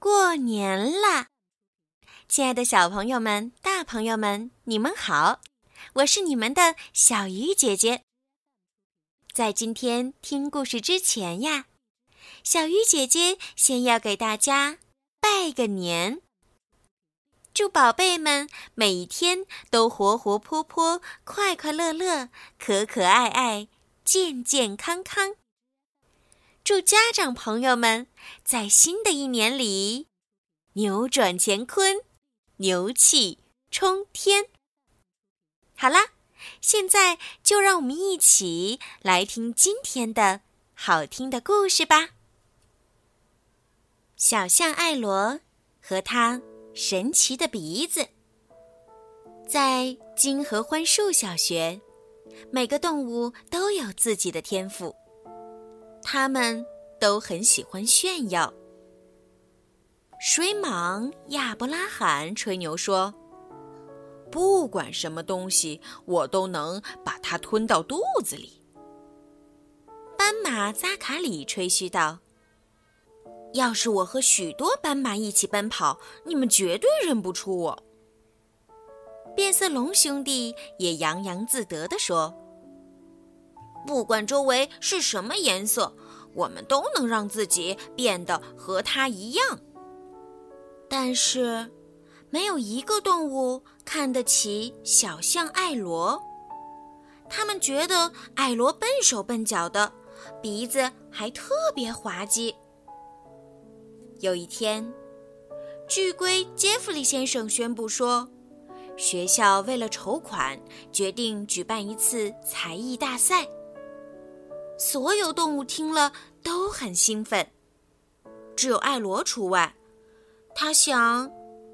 过年啦！亲爱的小朋友们、大朋友们，你们好，我是你们的小鱼姐姐。在今天听故事之前呀，小鱼姐姐先要给大家拜个年，祝宝贝们每一天都活活泼泼、快快乐乐、可可爱爱、健健康康。祝家长朋友们在新的一年里扭转乾坤，牛气冲天。好啦，现在就让我们一起来听今天的好听的故事吧。小象艾罗和他神奇的鼻子。在金合欢树小学，每个动物都有自己的天赋，它们都很喜欢炫耀。水蟒亚伯拉罕吹牛说，不管什么东西，我都能把它吞到肚子里。斑马扎卡里吹嘘道，要是我和许多斑马一起奔跑，你们绝对认不出我。变色龙兄弟也洋洋自得地说，不管周围是什么颜色，我们都能让自己变得和它一样。但是没有一个动物看得起小象艾罗，他们觉得艾罗笨手笨脚的，鼻子还特别滑稽。有一天，巨龟杰弗里先生宣布说，学校为了筹款，决定举办一次才艺大赛。所有动物听了都很兴奋，只有艾罗除外。他想，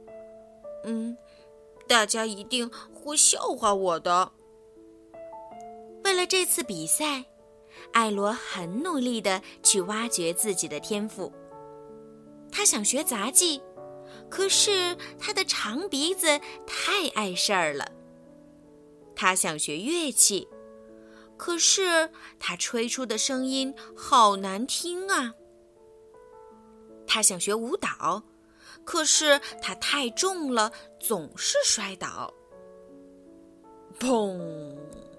大家一定会笑话我的。为了这次比赛，艾罗很努力地去挖掘自己的天赋。他想学杂技，可是他的长鼻子太碍事儿了。他想学乐器，可是他吹出的声音好难听啊。他想学舞蹈，可是他太重了，总是摔倒。砰！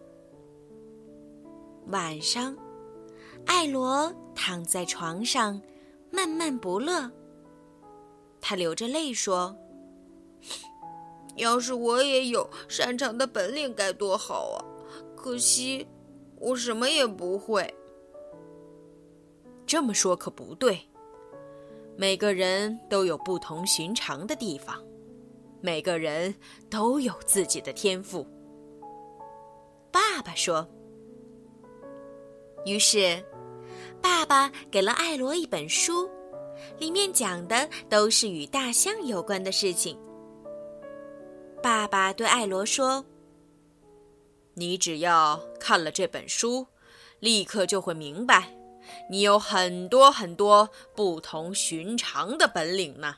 晚上，艾罗躺在床上，闷闷不乐。他流着泪说，要是我也有擅长的本领该多好啊，可惜我什么也不会。这么说可不对，每个人都有不同寻常的地方，每个人都有自己的天赋。爸爸说。于是，爸爸给了艾罗一本书，里面讲的都是与大象有关的事情。爸爸对艾罗说，你只要看了这本书，立刻就会明白，你有很多很多不同寻常的本领呢。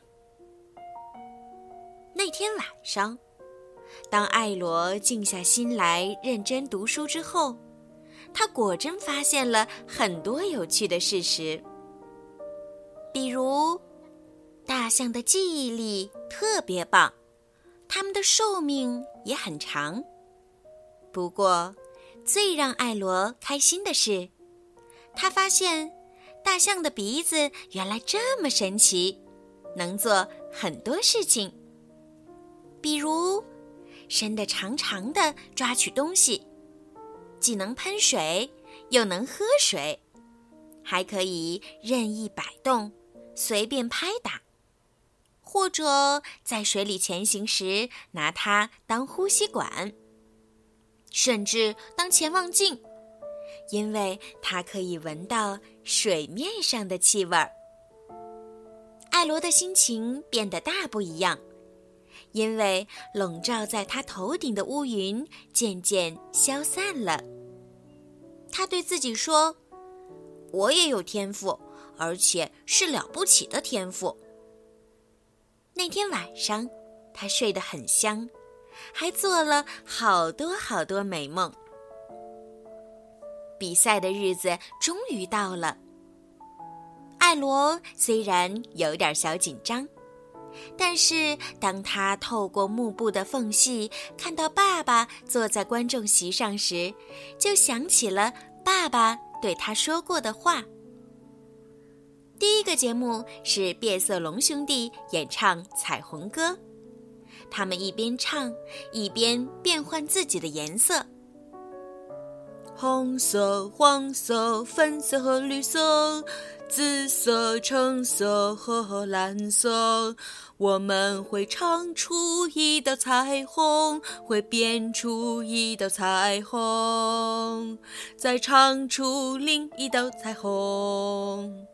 那天晚上，当艾罗静下心来认真读书之后，他果真发现了很多有趣的事实。比如，大象的记忆力特别棒，它们的寿命也很长。不过，最让艾罗开心的是，他发现大象的鼻子原来这么神奇，能做很多事情。比如，伸得长长的抓取东西，既能喷水，又能喝水，还可以任意摆动，随便拍打，或者在水里前行时拿它当呼吸管，甚至当潜望镜，因为它可以闻到水面上的气味。艾罗的心情变得大不一样，因为笼罩在他头顶的乌云渐渐消散了。他对自己说，我也有天赋，而且是了不起的天赋。那天晚上，他睡得很香，还做了好多好多美梦。比赛的日子终于到了， 艾罗虽然有点小紧张，但是当他透过幕布的缝隙看到爸爸坐在观众席上时，就想起了爸爸对他说过的话。第一个节目是变色龙兄弟演唱彩虹歌，他们一边唱一边变换自己的颜色，红色、黄色、粉色和绿色，紫色、橙色和蓝色，我们会唱出一道彩虹，会变出一道彩虹，再唱出另一道彩虹。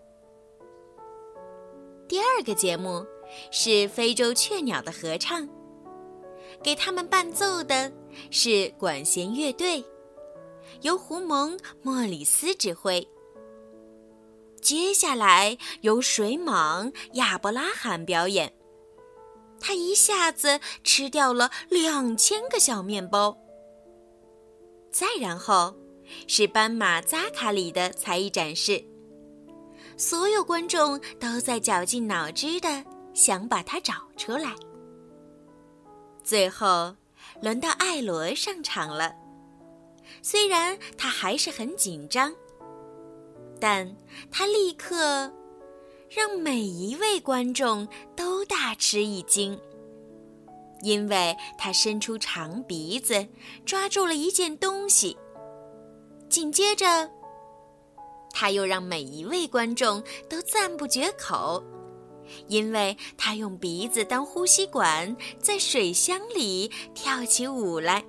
第二个节目是非洲雀鸟的合唱，给他们伴奏的是管弦乐队，由胡蒙·莫里斯指挥。接下来由水蟒亚伯拉罕表演，他一下子吃掉了2000个小面包。再然后是斑马扎卡里的才艺展示，所有观众都在绞尽脑汁地想把它找出来。最后轮到艾罗上场了，虽然他还是很紧张，但他立刻让每一位观众都大吃一惊，因为他伸出长鼻子抓住了一件东西，紧接着他又让每一位观众都赞不绝口，因为他用鼻子当呼吸管，在水箱里跳起舞来。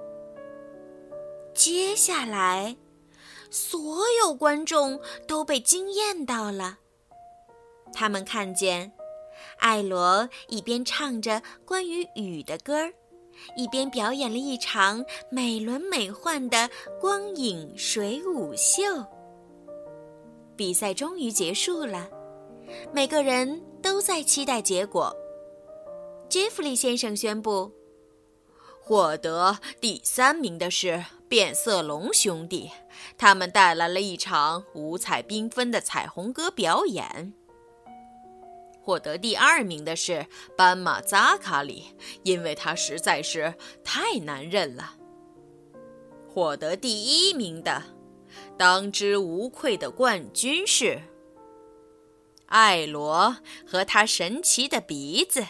接下来，所有观众都被惊艳到了。他们看见艾罗一边唱着关于雨的歌儿，一边表演了一场美轮美奂的光影水舞秀。比赛终于结束了，每个人都在期待结果。杰弗里先生宣布，获得第3名的是变色龙兄弟，他们带来了一场五彩缤纷的彩虹歌表演。获得第2名的是斑马扎卡里，因为他实在是太难认了。获得第1名的，当之无愧的冠军是艾罗和他神奇的鼻子。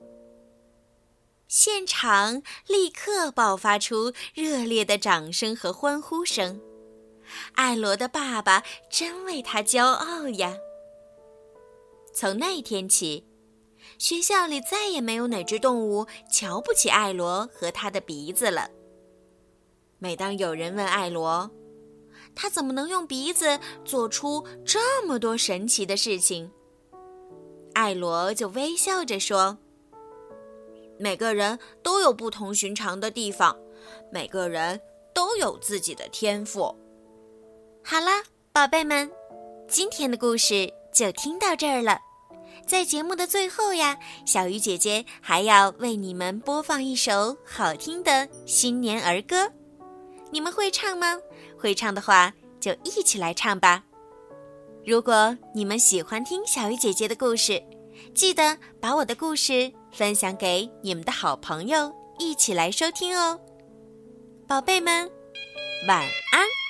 现场立刻爆发出热烈的掌声和欢呼声。艾罗的爸爸真为他骄傲呀！从那天起，学校里再也没有哪只动物瞧不起艾罗和他的鼻子了。每当有人问艾罗，他怎么能用鼻子做出这么多神奇的事情，艾罗就微笑着说，每个人都有不同寻常的地方，每个人都有自己的天赋。好啦，宝贝们，今天的故事就听到这儿了。在节目的最后呀，小鱼姐姐还要为你们播放一首好听的新年儿歌。你们会唱吗？会唱的话就一起来唱吧。如果你们喜欢听小鱼姐姐的故事，记得把我的故事分享给你们的好朋友，一起来收听哦。宝贝们，晚安。